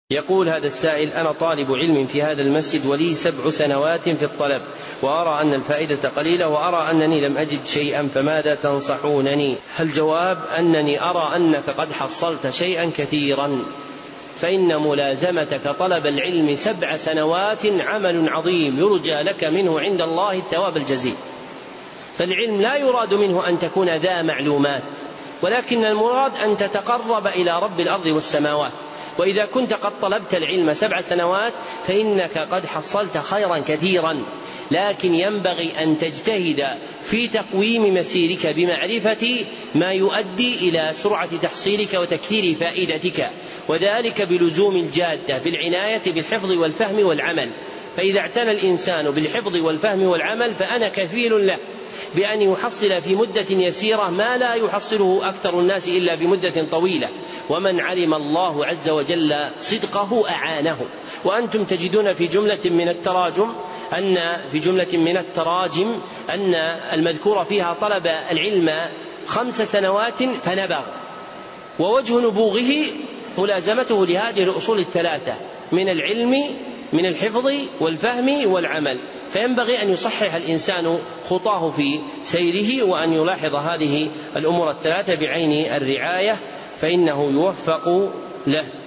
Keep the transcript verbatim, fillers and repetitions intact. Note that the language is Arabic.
يقول هذا السائل: أنا طالب علم في هذا المسجد ولي سبع سنوات في الطلب، وأرى أن الفائدة قليلة، وأرى أنني لم أجد شيئا، فماذا تنصحونني؟ الجواب أنني أرى أنك قد حصلت شيئا كثيرا، فإن ملازمتك طلب العلم سبع سنوات عمل عظيم يرجى لك منه عند الله الثواب الجزيل. فالعلم لا يراد منه أن تكون ذا معلومات، ولكن المراد أن تتقرب إلى رب الأرض والسماوات. وإذا كنت قد طلبت العلم سبع سنوات فإنك قد حصلت خيرا كثيرا، لكن ينبغي أن تجتهد في تقويم مسيرك بمعرفة ما يؤدي إلى سرعة تحصيلك وتكثير فائدتك، وذلك بلزوم الجادة بالعناية بالحفظ والفهم والعمل. فإذا اعتنى الإنسان بالحفظ والفهم والعمل فأنا كفيل له بأن يحصل في مدة يسيرة ما لا يحصله أكثر الناس إلا بمدة طويلة، ومن علم الله عز وجل صدقه أعانه. وأنتم تجدون في جملة من التراجم أن في جملة من التراجم أن المذكور فيها طلب العلم خمس سنوات فنبغ، ووجه نبوغه ملازمته لهذه الأصول الثلاثة من العلم من الحفظ والفهم والعمل. فينبغي أن يصحح الإنسان خطاه في سيره، وأن يلاحظ هذه الأمور الثلاثة بعين الرعاية، فإنه يوفق له.